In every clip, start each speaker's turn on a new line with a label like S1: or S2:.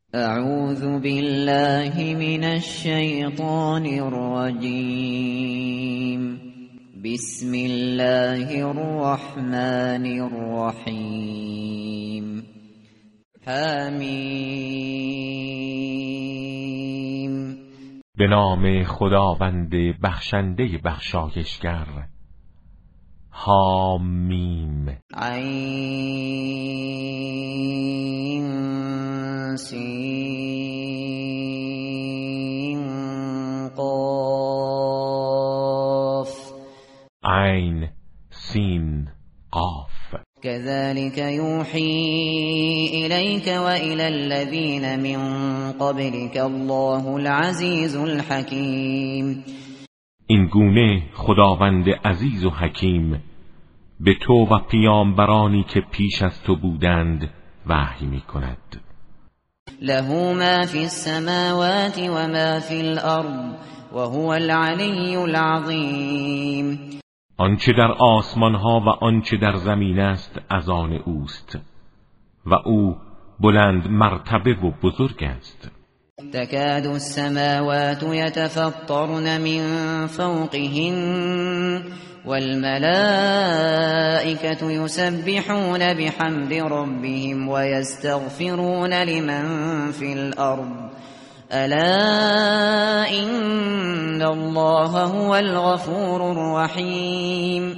S1: اعوذ بالله من الشیطان الرجیم. بسم الله الرحمن الرحیم. حمیم.
S2: به نام خداوند بخشنده بخشایشگر. حامیم.
S1: عین سین قاف.
S2: عین سین قاف.
S1: كذلك يوحي إليك وإلى الذين من قبلك الله العزيز الحكيم.
S2: این گونه خداوند عزیز و حکیم به تو و پیامبرانی که پیش از تو بودند وحی می کند.
S1: له ما في السماوات وما في الأرض وهو العلي العظيم.
S2: آنچه در آسمان ها و آنچه در زمین است از آن اوست و او بلند مرتبه و بزرگ است.
S1: تكاد السماوات يتفطرن من فوقهن والملائكة يسبحون بحمد ربهم ويستغفرون لمن في الأرض الا ان الله هو الغفور الرحیم.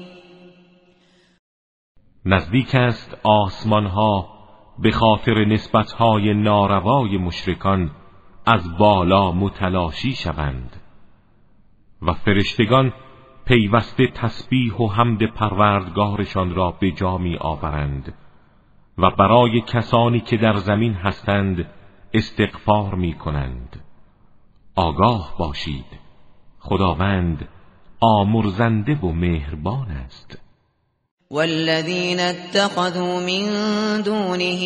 S2: نزدیک است آسمان ها به خاطر نسبت های ناروای مشرکان از بالا متلاشی شوند و فرشتگان پیوسته تسبیح و حمد پروردگارشان را به جا می آورند و برای کسانی که در زمین هستند استغفار می کنند. آگاه باشید خداوند آمرزنده و مهربان است.
S1: والذین اتخذوا من دونه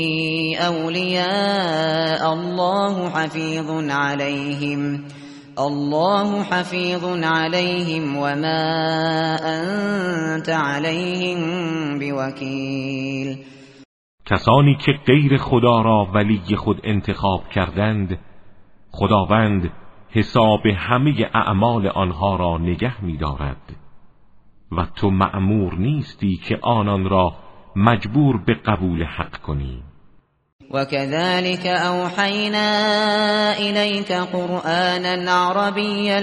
S1: اولیاء الله حفیظ علیهم وما انت علیهم بوکیل.
S2: کسانی که غیر خدا را ولی خود انتخاب کردند خداوند حساب همه اعمال آنها را نگه می‌دارد و تو مأمور نیستی که آنان را مجبور به قبول حق کنی.
S1: وكذلك أوحينا إليك قرآنا عربيا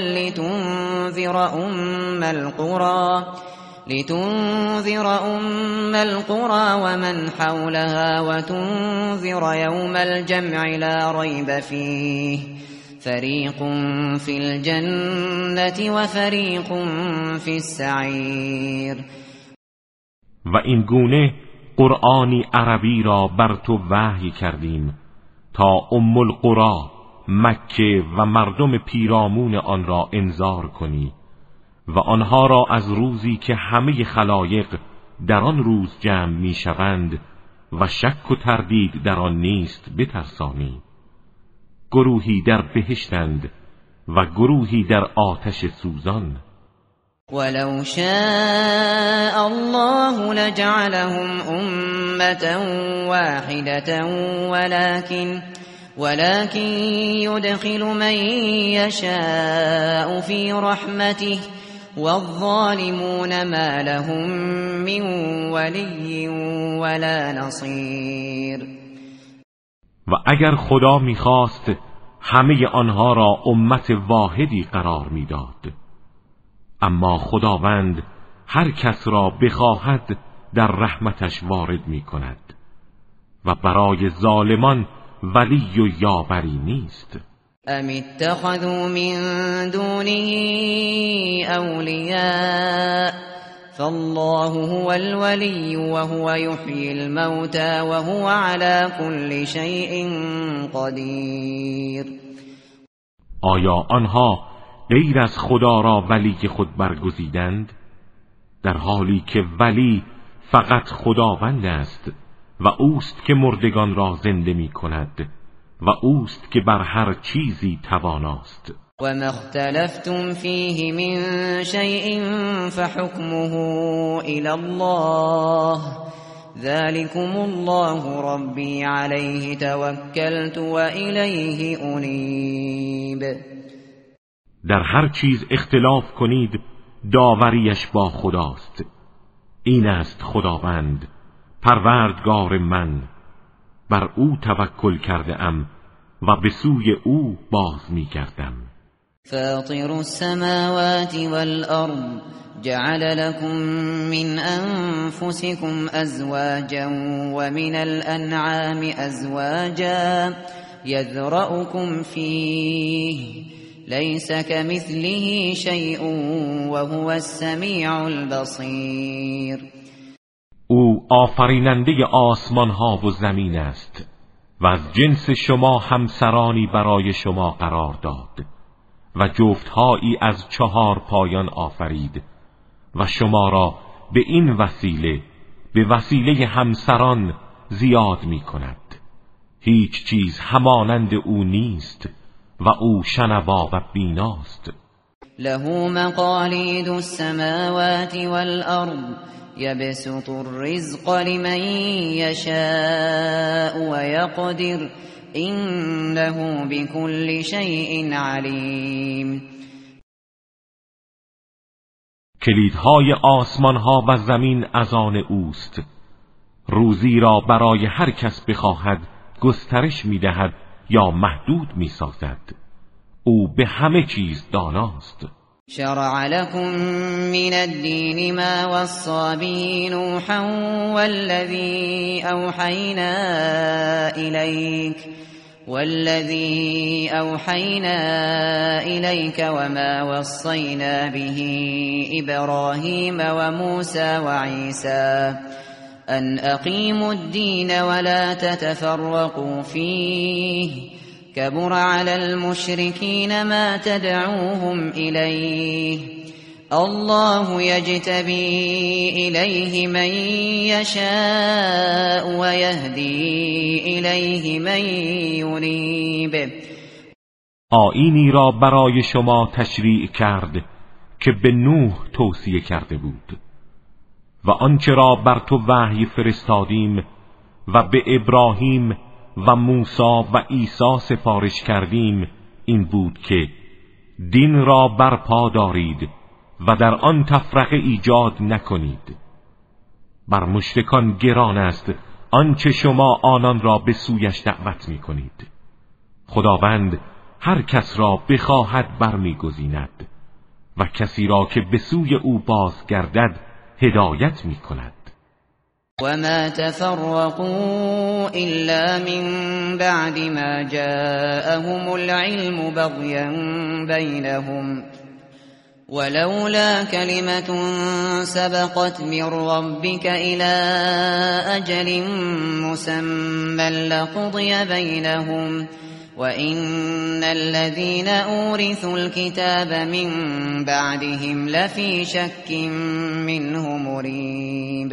S1: لتنذر أم القرى ومن حولها وتنذر يوم الجمع لا ريب فيه فريق في الجنة وفريق في السعير.
S2: و این گونه قرآنی عربی را بر تو وحی کردیم تا ام القرى مکه و مردم پیرامون آن را انذار کنی و آنها را از روزی که همه خلایق در آن روز جمع می شوند و شک و تردید در آن نیست بترسانی. گروهی در بهشتند و گروهی در آتش سوزان.
S1: ولو شاء الله لجعلهم أمة واحدة ولكن يدخل من يشاء في رحمته والظالمون ما لهم من ولي ولا نصير.
S2: و اگر خدا می‌خواست همه آنها را امت واحدی قرار می‌داد، اما خداوند هر کس را بخواهد در رحمتش وارد می‌کند و برای ظالمان ولی و یاوری نیست.
S1: ام اتخذوا من دونه اولیاء فالله هو الولی وهو یحیی الموتى وهو على كل شیء قدیر.
S2: آیا آنها غیر از خدا را ولی خود برگزیدند در حالی که ولی فقط خداوند است و اوست که مردگان را زنده می کند و اوست که بر هر چیزی تواناست.
S1: و ما اختلفتم فیه من شیء فحکمه الی الله ذلكم الله ربی علیه توکلت و الیه انیب.
S2: در هر چیز اختلاف کنید داوریش با خداست. این است خداوند پروردگار من، بر او توکل کرده ام و به سوی او باز می گردم.
S1: فاطر السماوات والأرض جعل لكم من أنفسكم أزواجا ومن الأنعام أزواجا يذرأكم فيه ليس كمثله شيء وهو السميع البصير.
S2: او آفریننده آسمان ها و زمین است و از جنس شما همسرانی برای شما قرار داد و جفتهایی از 4 پایان آفرید و شما را به این وسیله به وسیله همسران زیاد می کند. هیچ چیز همانند او نیست و او شنوا و بیناست.
S1: له مقالید السماوات والأرض يبسط الرزق لمن يشاء ويقدر إنه بكل شيء عليم.
S2: کلیدهای آسمان ها و زمین از آن اوست. روزی را برای هر کس بخواهد گسترش می دهد یا محدود می سازد. او به همه چیز داناست.
S1: شرع لكم من الدين ما وصى به نوحا والذي أوحينا إليك وما وصينا به إبراهيم وموسى وعيسى أن أقيموا الدين ولا تتفرقوا فيه كبر على المشركين ما تدعوهم إليه الله يجتبي إليه من يشاء ويهدي إليه من ينيب.
S2: آیینی را برای شما تشریع کرد که به نوح توصیه کرده بود و آنچه را بر تو وحی فرستادیم و به ابراهیم و موسی و عیسی سفارش کردیم این بود که دین را برپا دارید و در آن تفرقه ایجاد نکنید. بر مشرکان گران است آنچه شما آنان را به سویش دعوت می کنید. خداوند هر کس را بخواهد برمیگزیند و کسی را که به سوی او بازگردد هدایت می کند.
S1: وما تفرقوا إلا من بعد ما جاءهم العلم بغيا بينهم ولولا كلمة سبقت من ربك إلى أجل مسمى لقضي بينهم وإن الذين أورثوا الكتاب من بعدهم لفي شك منه مريب.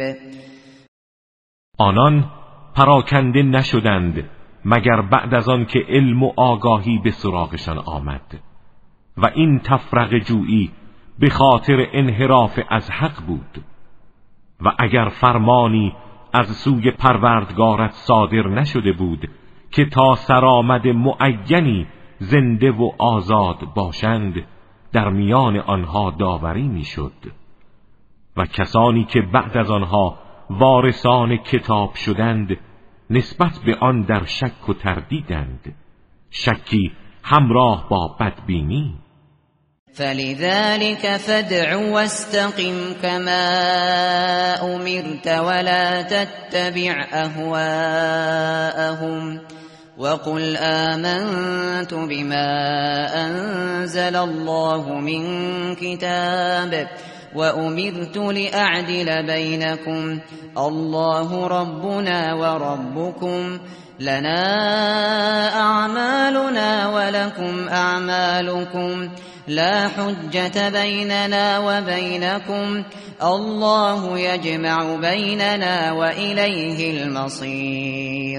S2: آنان پراکنده نشدند مگر بعد از آن که علم و آگاهی به سراغشان آمد و این تفرقه جویی به خاطر انحراف از حق بود و اگر فرمانی از سوی پروردگارت صادر نشده بود که تا سرآمد معینی زنده و آزاد باشند در میان آنها داوری میشد و کسانی که بعد از آنها وارثان کتاب شدند نسبت به آن در شک و تردیدند، شکی همراه با بدبینی.
S1: فلذلك فادع واستقم كما أمرت ولا تتبع أهواءهم وقل آمنت بما أنزل الله من كتاب وأمرت لأعدل بينكم الله ربنا وربكم لنا أعمالنا ولكم أعمالكم لا حجة بيننا وبينكم الله يجمع بيننا وإليه المصير.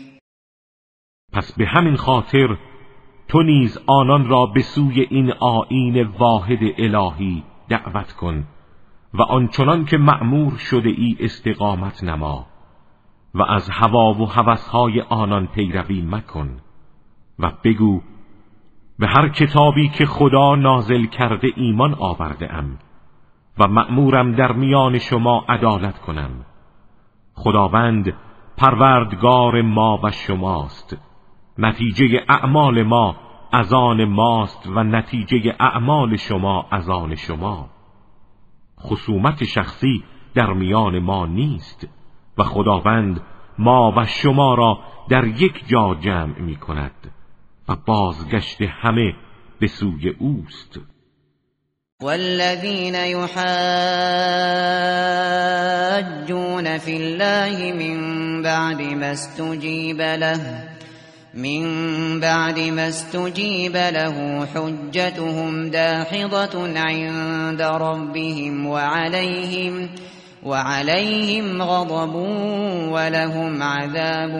S2: پس به همین خاطر تو نیز آنان را به سوی این آیین واحد الهی دعوت کن و آنچنان که مأمور شده ای استقامت نما و از هوا و هوسهای آنان پیروی مکن و بگو به هر کتابی که خدا نازل کرده ایمان آورده ام و مأمورم در میان شما عدالت کنم. خداوند پروردگار ما و شماست، نتیجه اعمال ما از آن ماست و نتیجه اعمال شما از آن شما. خصومت شخصی در میان ما نیست و خداوند ما و شما را در یک جا جمع می کند و بازگشت همه به سوی اوست.
S1: والذین یحاجون فی الله من بعد ما استجیب له حجتهم داحضة عند ربهم وعليهم غضب ولهم عذاب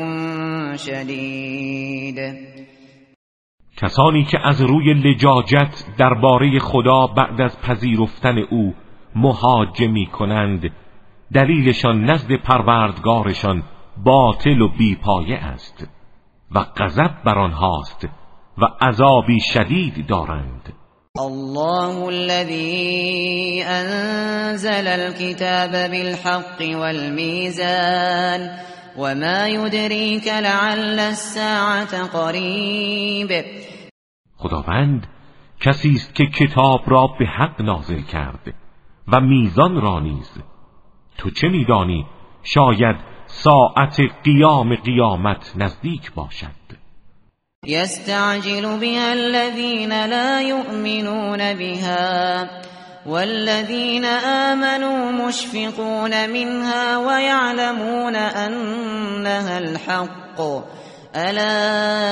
S1: شدید.
S2: کسانی که از روی لجاجت درباره خدا بعد از پذیرفتن او محاجه می کنند، دلیلشان نزد پروردگارشان باطل و بیپایه است و غضب بر آنهاست و عذابی شدید دارند.
S1: الله الذي أنزل الكتاب بالحق والميزان وما يدريك لعل الساعة قريب.
S2: خداوند کسی است که کتاب را به حق نازل کرد و میزان را نیز. تو چه میدانی شاید ساعت قیامت نزدیک باشد.
S1: يستعجل بها الذين لا يؤمنون بها والذين آمنوا مشفقون منها ويعلمون أنها الحق ألا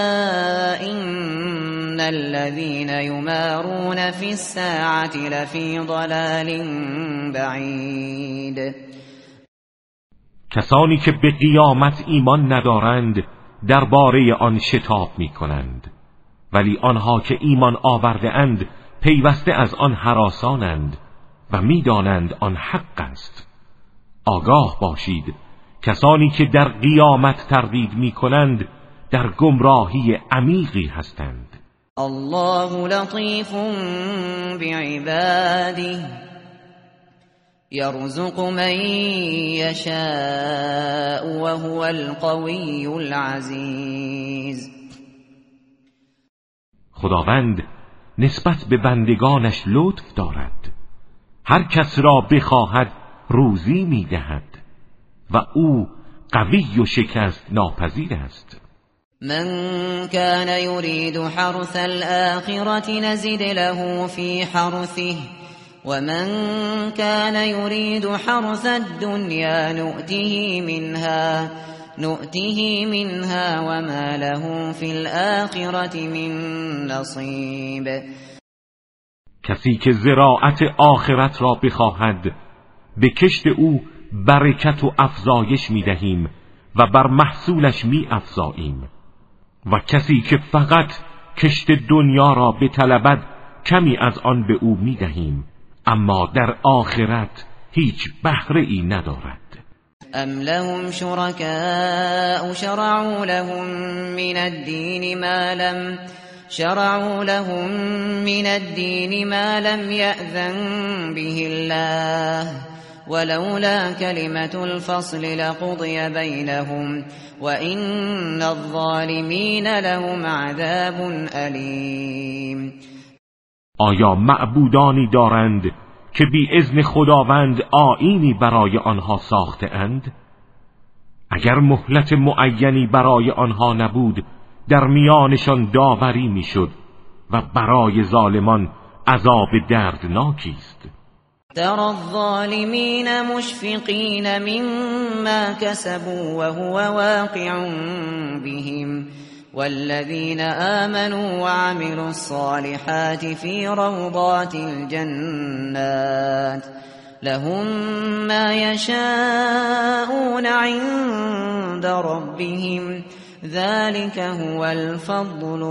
S1: إن الذين يمارون في الساعة لفي ضلال بعيد.
S2: کسانی که به قیامت ایمان ندارند درباره آن شتاب می کنند، ولی آنها که ایمان آورده اند پیوسته از آن هراسانند و می دانند آن حق است. آگاه باشید کسانی که در قیامت تردید می کنند در گمراهی عمیقی هستند.
S1: الله لطیف بعباده يرزق من يشاء وهو القوي العزيز.
S2: خداوند نسبت به بندگانش لطف دارد، هر کس را بخواهد روزی میدهد و او قوی و شکست ناپذیر است.
S1: من كان يريد حرث الآخرة نزد له في حرثه ومن كان يريد حرث الدنيا نؤته منها وما له في الآخرة من نصيب.
S2: کسی که زراعت آخرت را بخواهد به کشت او برکت و افزایش می دهیم و بر محصولش می افزاییم، و کسی که فقط کشت دنیا را بطلبد کمی از آن به او می دهیم اما در آخرت هیچ بهره ای ندارد.
S1: ام لهم شركاء شرعوا لهم من الدين ما لم يأذن به الله ولولا كلمة الفصل لقضي بينهم وإن الظالمين لهم عذاب أليم.
S2: آیا معبودانی دارند که بی اذن خداوند آیینی برای آنها ساخته اند؟ اگر مهلت معینی برای آنها نبود در میانشان داوری میشد و برای ظالمان عذاب دردناکی است.
S1: ترى الظالمين مشفقين مما كسبوا وهو واقع بهم والذين آمنوا وعملوا الصالحات في روضات الجنات لهم ما يشاءون عند ربهم ذلك هو الفضل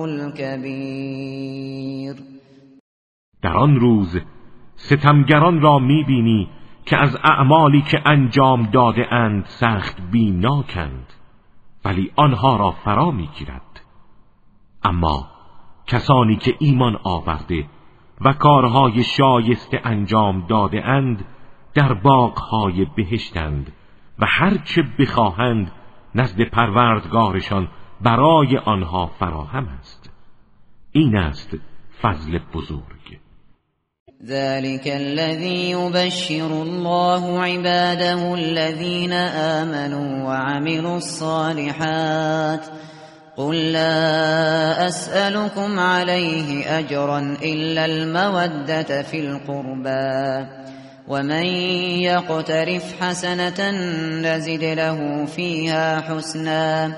S1: الكبير.
S2: در آن روز ستمگران را می‌بینی که از اعمالی که انجام داده اند سخت بیمناکند، ولی آنها را فرا میگیرد. اما کسانی که ایمان آورده و کارهای شایسته انجام داده اند در باغهای بهشتند و هرچه بخواهند نزد پروردگارشان برای آنها فراهم است. این است فضل بزرگ.
S1: ذلك الذي يبشر الله عباده الذين آمنوا وعملوا الصالحات قل لا أسألكم عليه أجرا إلا المودة في القربى ومن يقترف حسنة نزد له فيها حسنا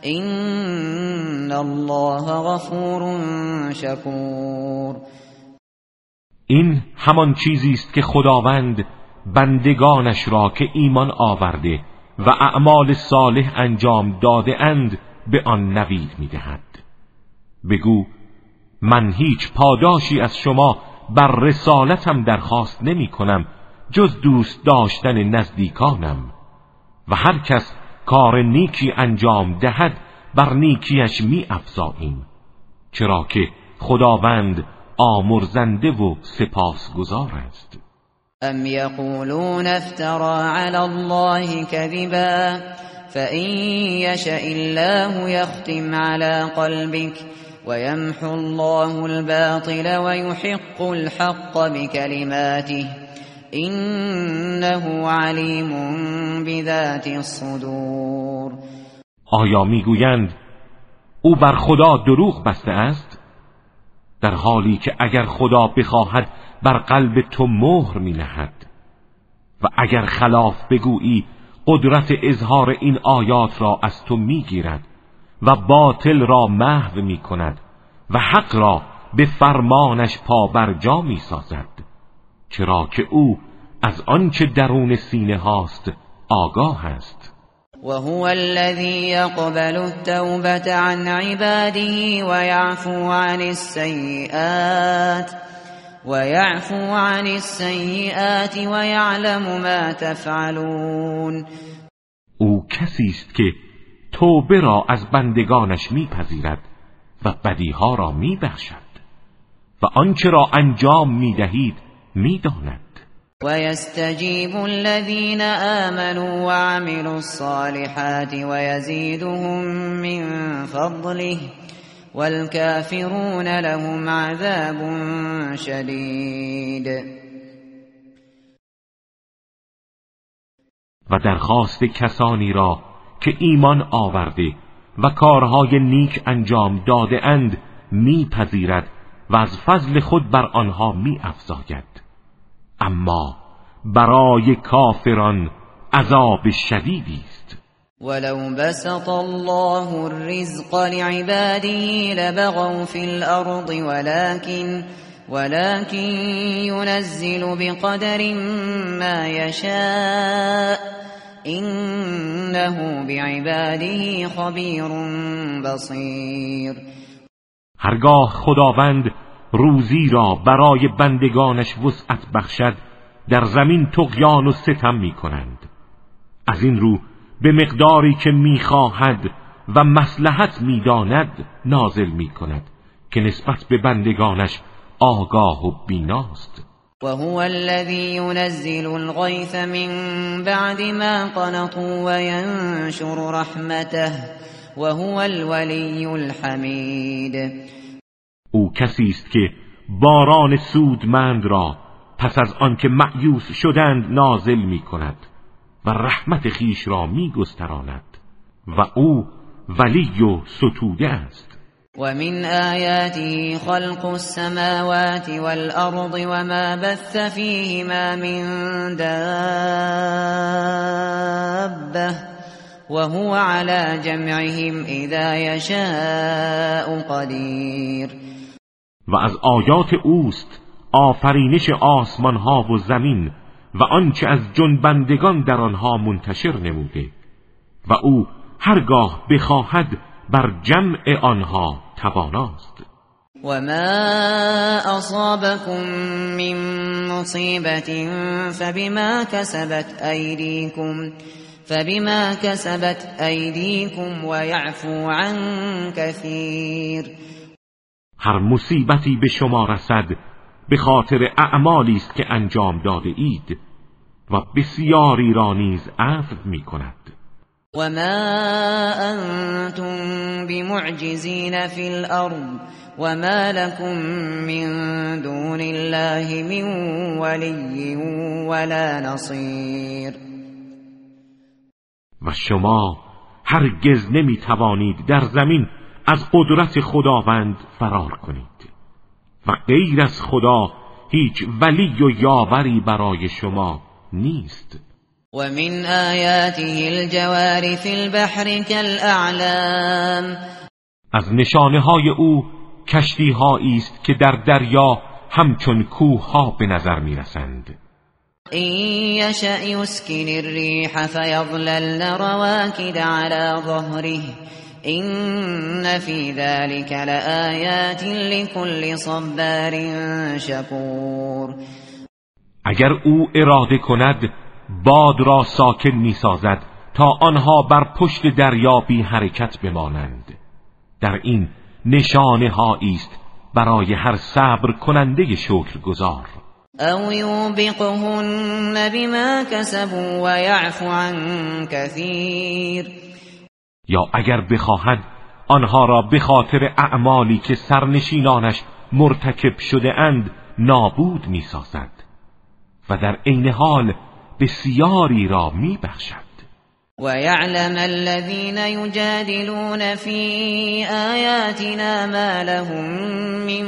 S1: إن الله غفور شكور.
S2: این همان چیزی است که خداوند بندگانش را که ایمان آورده و اعمال صالح انجام داده اند به آن نوید می‌دهد. بگو من هیچ پاداشی از شما بر رسالتم درخواست نمی‌کنم جز دوست داشتن نزدیکانم و هر کس کار نیکی انجام دهد بر نیکیش می‌افزاییم، چرا که خداوند آمرزنده و سپاسگزار است.
S1: ام یقولون افترى علی الله کذبا فإن یشأ الله یختم علی قلبک ویمحو الله الباطل ویحق الحق بکلماته انه علیم بذات الصدور.
S2: آیا میگویند او بر خدا دروغ بسته است؟ در حالی که اگر خدا بخواهد بر قلب تو مهر می نهد و اگر خلاف بگویی قدرت اظهار این آیات را از تو می گیرد و باطل را محو می کند و حق را به فرمانش پابرجا می سازد، چرا که او از آنچه درون سینه هاست آگاه است.
S1: وهو الذي يقبل التوبة عن عباده ويعفو عن السيئات ويعلم ما تفعلون.
S2: او کسی است که توبه را از بندگانش میپذیرد و بدیها را میبخشد و آنچه را انجام میدهید میداند.
S1: ويستجيب الذين آمنوا وعملوا الصالحات ويزيدهم من فضله والكافرون لهم عذاب شدید.
S2: و درخواست کسانی را که ایمان آورده و کارهای نیک انجام داده اند میپذیرد و از فضل خود بر آنها میافزاید. اما برای کافران عذاب شدیدی است.
S1: ولو بسط الله الرزق لعباده لبغوا في الأرض ولكن ينزل بقدر ما يشاء إنه بعباده خبير بصير.
S2: هرگاه خداوند روزی را برای بندگانش وسعت بخشد در زمین طغیان و ستم می کنند. از این رو به مقداری که می خواهد و مصلحت می داند نازل می کند که نسبت به بندگانش آگاه و بیناست.
S1: وهو الذي ينزل الغيث من بعد ما قنطوا وينشر رحمته وهو الولي الحمید.
S2: او کسی است که باران سودمند را پس از آنکه مأیوس شدند نازل می کند و رحمت خیش را می گستراند و او ولی و ستوده است.
S1: و من آیاته خلق السماوات والأرض وما بث فیهما من دابة وهو على جمعهم اذا يشاء قدیر.
S2: و از آیات اوست آفرینش آسمان ها و زمین و آنچه از جنبندگان در آنها منتشر نموده و او هرگاه بخواهد بر جمع آنها تواناست.
S1: وما أصابكم من مصيبة فبما كسبت أيديكم ويعفو عن كثير.
S2: هر مصیبتی به شما رسد به خاطر اعمالی است که انجام داده اید و بسیاری را نیز عفو می کند.
S1: وما أنتم بمعجزين في الأرض وما لكم من دون الله من ولي ولا نصير.
S2: و شما هرگز نمی توانید در زمین از قدرت خداوند فرار کنید و غیر از خدا هیچ ولی و یاوری برای شما نیست.
S1: ومن آیاته الجوار فی البحر کالاعلام.
S2: از نشانه های او کشتی هایی است که در دریا همچون کوه ها به نظر می رسند.
S1: این یشأ یسکن الریح فیظللن رواکد علی ظهره این فی ذلک لآیات لكل صبار شکور.
S2: اگر او اراده کند باد را ساکن می سازد تا آنها بر پشت دریا بی حرکت بمانند. در این نشانه هایی است برای هر صبر کننده شکرگزار.
S1: او یوبقهن بما کسبوا و یعفو عن کثیر.
S2: یا اگر بخواهد آنها را به خاطر اعمالی که سرنشینانش مرتکب شده اند نابود می سازد و در عین حال بسیاری را می بخشد.
S1: و یعلم الذین یجادلون فی آیاتنا ما لهم من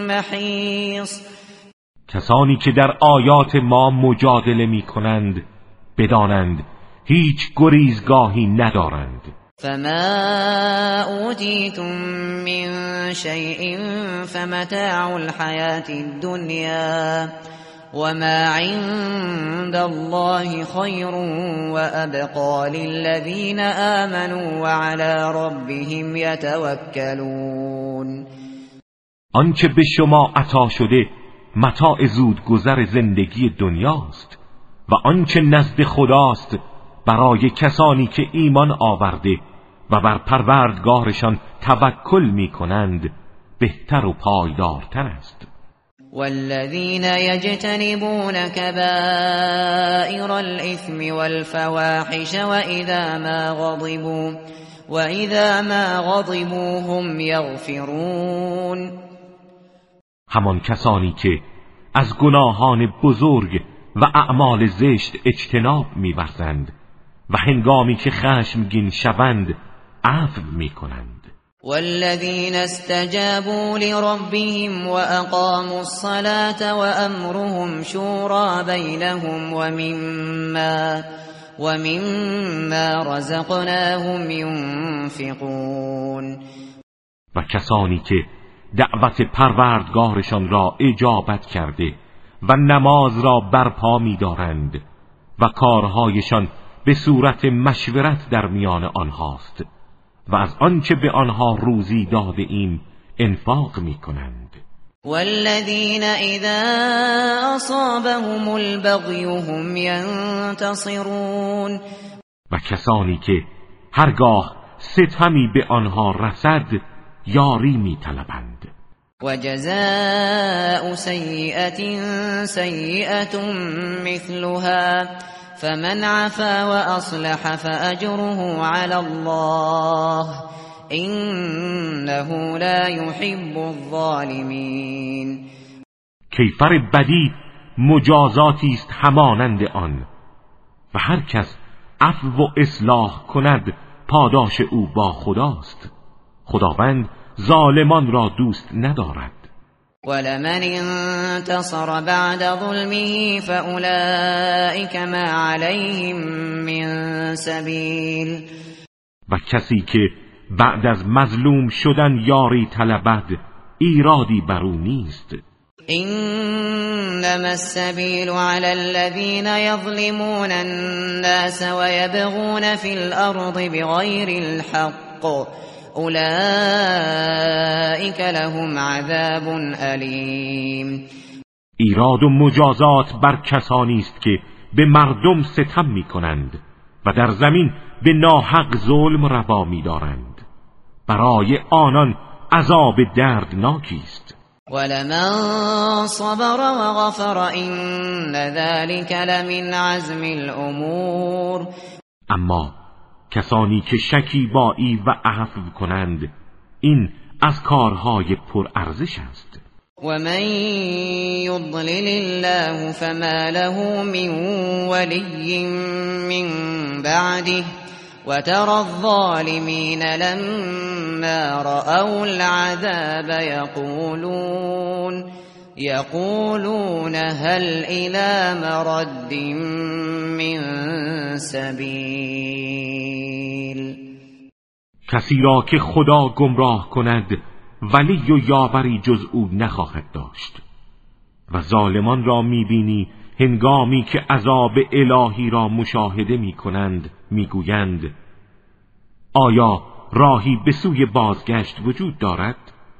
S1: محیص.
S2: کسانی که در آیات ما مجادله می کنند بدانند هیچ گریزگاهی ندارند.
S1: فما اوتیتم من شیء فمتاع الحیاة الدنیا وما عند الله خیر وابقى للذین آمنوا وعلى ربهم یتوکلون.
S2: آنچه به شما عطا شده متاع زودگذر زندگی دنیاست و آنچه نزد خداست برای کسانی که ایمان آورده و بر پروردگارشان توکل می کنند بهتر و پایدارتر است.
S1: والذین یجتنبون کبائر الاثم والفواحش وإذا ما غضبوا هم یغفرون.
S2: همان کسانی که از گناهان بزرگ و اعمال زشت اجتناب می‌ورزند و هنگامی که خشمگین شوند عفو می‌کنند.
S1: والذین استجابوا لربهم واقاموا الصلاة وامرهم شورى بینهم ومما رزقناهم ينفقون.
S2: و کسانی که دعوت پروردگارشان را اجابت کرده و نماز را برپا می‌دارند و کارهایشان به صورت مشورت در میان آنهاست و از آنچه به آنها روزی داده ایم انفاق می‌کنند.
S1: والذین اذا اصابهم البغی هم ینتصرون.
S2: و کسانی که هرگاه ستمی به آنها رسد یاری می‌طلبند.
S1: و جزاء سیئة سیئة مثلها فمن عفا و اصلح فاجره علی الله انه لا يحب الظالمین.
S2: کیفر بدی مجازاتی است همانند آن و هر کس عفو و اصلاح کند پاداش او با خداست. خداوند ظالمان را دوست ندارد.
S1: ولمن انتصر بعد ظلمه فأولئك ما عليهم من سبیل.
S2: و کسی که بعد از مظلوم شدن یاری طلبد ایرادی بر او نیست.
S1: انما السبیل علی الذین یظلمون الناس ويبغون في الارض بغیر الحق اولئك اولئک لهم عذاب علیم.
S2: ایراد و مجازات بر کسانی است که به مردم ستم می‌کنند و در زمین به ناحق ظلم روا می‌دارند. برای آنان عذاب دردناکی است.
S1: ولمن صبر وغفر إن ذلك لمن عزم الامور.
S2: اما کسانی که شکیبایی و عفو کنند این از کارهای پرارزش است.
S1: ومن يضلل الله فما له من ولي من بعده وترى الظالمين لما رأوا العذاب يقولون هل إلى مرد من سبيل.
S2: کسی را که خدا گمراه کند ولی و یاوری جز او نخواهد داشت و ظالمان را میبینی هنگامی که عذاب الهی را مشاهده میکنند میگویند آیا راهی به سوی بازگشت وجود دارد؟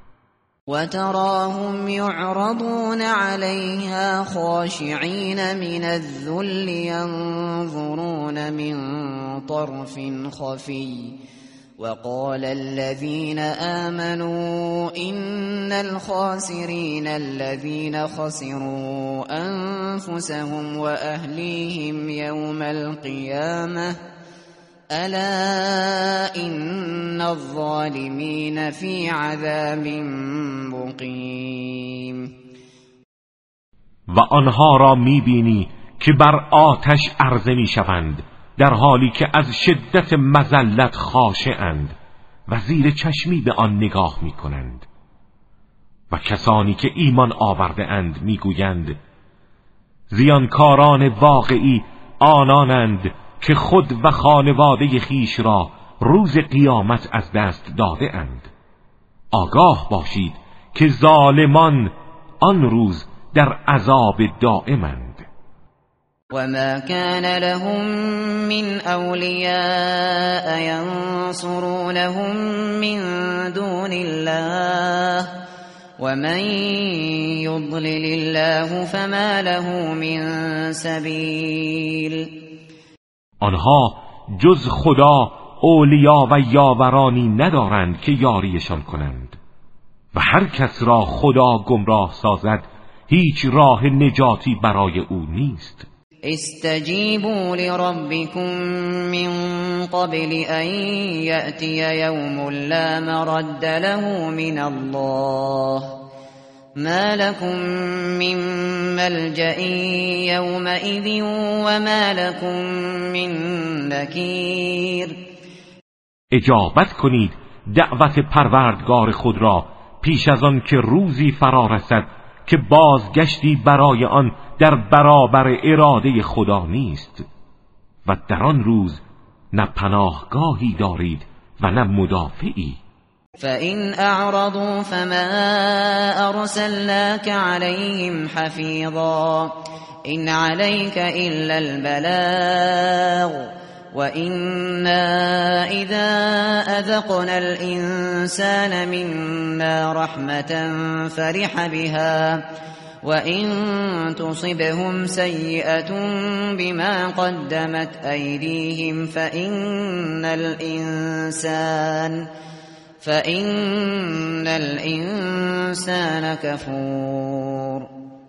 S1: وتراهم يعرضون عليها خاشعين من الذل ينظرون من طرف خفي وقال الذين آمنوا إن الخاسرين الذين خسروا أنفسهم وأهليهم يوم القيامة ألا إن الظالمين في عذاب مقيم.
S2: و آنها را میبینی که بر آتش عرضه میشوند در حالی که از شدت مذلت خاشعند و زیر چشمی به آن نگاه میکنند. و کسانی که ایمان آورده اند میگویند زیانکاران واقعی آنانند که خود و خانواده خیش را روز قیامت از دست داده اند. آگاه باشید که ظالمان آن روز در عذاب دائمند.
S1: وما كان لهم من أولياء ينصرونهم من دون الله ومن يضلل الله فما له من سبيل.
S2: آنها جز خدا اولیا و یاورانی ندارند که یاریشان کنند و هر کس را خدا گمراه سازد هیچ راه نجاتی برای او نیست.
S1: استجیبوا لربکم من قبل ان یأتی یوم لا مرد له من الله ما لكم من ملجأ یومئذ وما لكم من نکیر.
S2: اجابت کنید دعوت پروردگار خود را پیش از آن که روزی فرا رسد که بازگشتی برای آن در برابر اراده خدا نیست و در آن روز نه پناهگاهی دارید و نه مدافعی.
S1: فَإِنْ أَعْرَضُوا فَمَا أَرْسَلْنَاكَ عَلَيْهِمْ حَفِيظًا إِنْ عَلَيْكَ إِلَّا الْبَلَاغُ وَإِنَّا إِذَا أَذَقْنَا الْإِنسَانَ مِنَّا رَحْمَةً فَرِحَ بِهَا وَإِن تُصِبْهُمْ سَيِّئَةٌ بِمَا قَدَّمَتْ أَيْدِيهِمْ فَإِنَّ الْإِنسَانَ كَفُورٌ.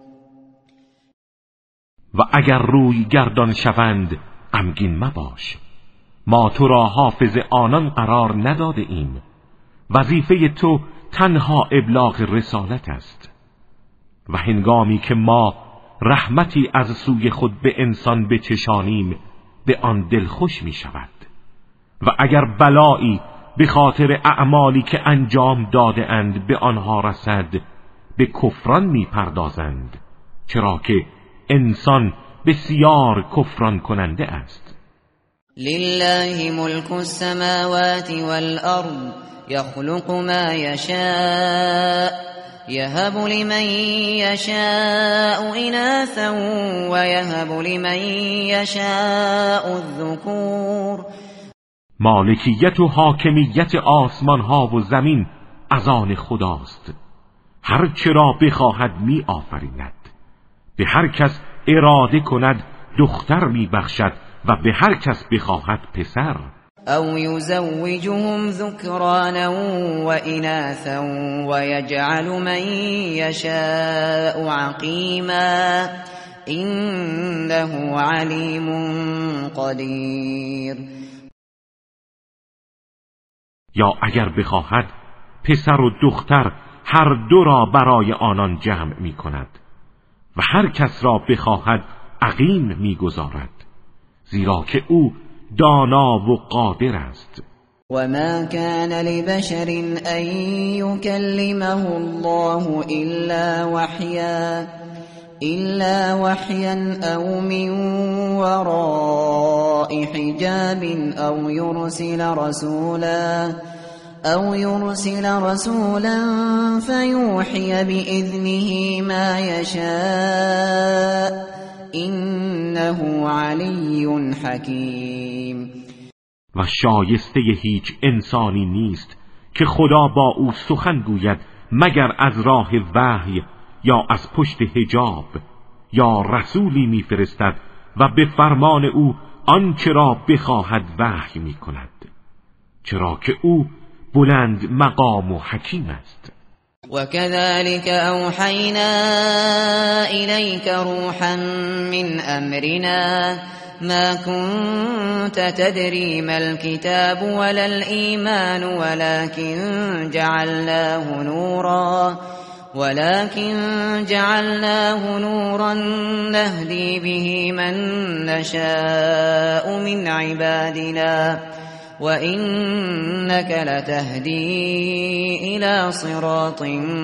S2: و اگر روی گردان شوند غمگین مباش، ما تو را حافظ آنان قرار نداده ایم. وظیفه تو تنها ابلاغ رسالت است و هنگامی که ما رحمتی از سوی خود به انسان بچشانیم به آن دلخوش می شود و اگر بلایی به خاطر اعمالی که انجام داده اند به آنها رسد به کفران می پردازند، چرا که انسان بسیار کفران کننده است.
S1: لله ملك السماوات والأرض يخلق ما يشاء يهب لمن يشاء إناثا ويهب لمن يشاء الذكور.
S2: مالکیت و حاکمیت آسمان ها و زمین از آن خداست، هر چرا بخواهد می آفریند. به هر کس اراده کند دختر می بخشد و به هر کس بخواهد پسر.
S1: او یزوجهم ذکرانا و اناثا و یجعل من یشاء عقیما انه علیم قدیر.
S2: یا اگر بخواهد پسر و دختر هر دو را برای آنان جمع می کند و هر کس را بخواهد عقیم می گذارد، زیرا که او دانا و قادر است.
S1: و ما كان لبشر ان يكلمه الله الا وحيا او من وراء حجاب او يرسل رسولا فيوحي بإذنه ما يشاء انه علی حکیم.
S2: و شایسته هیچ انسانی نیست که خدا با او سخن گوید مگر از راه وحی یا از پشت حجاب، یا رسولی میفرستد و به فرمان او آنچه را بخواهد وحی می کند، چرا که او بلند مقام و حکیم است.
S1: وكذلك أوحينا إليك روحا من أمرنا ما كنت تدري ما الكتاب ولا الإيمان ولكن جعلناه نورا نهدي به من نشاء من عبادنا وَإِنَّكَ لَتَهْدِي إِلَى صِرَاطٍ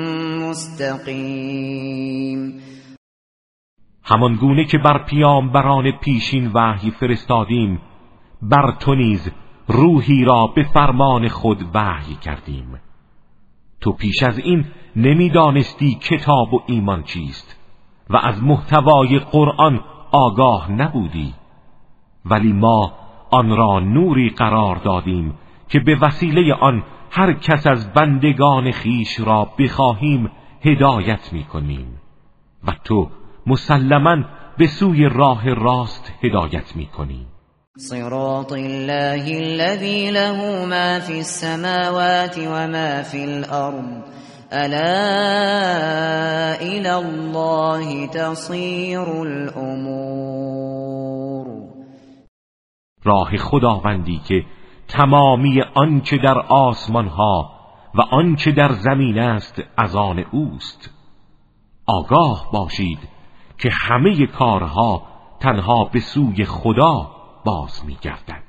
S1: مُسْتَقِيمٍ.
S2: همان گونه که بر پیامبران پیشین وحی فرستادیم، بر تو نیز روحی را به فرمان خود وحی کردیم. تو پیش از این نمیدانستی کتاب و ایمان چیست و از محتوای قرآن آگاه نبودی، ولی ما آن را نوری قرار دادیم که به وسیله آن هر کس از بندگان خیش را بخواهیم هدایت می‌کنیم و تو مسلماً به سوی راه راست هدایت می‌کنی.
S1: صراط الله الذي له ما في السماوات وما في الأرض ألا إلى الله تصير الأمور.
S2: راه خداوندی که تمامی آنچه در آسمان ها و آنچه در زمین است از آن اوست. آگاه باشید که همه کارها تنها به سوی خدا باز می گردد.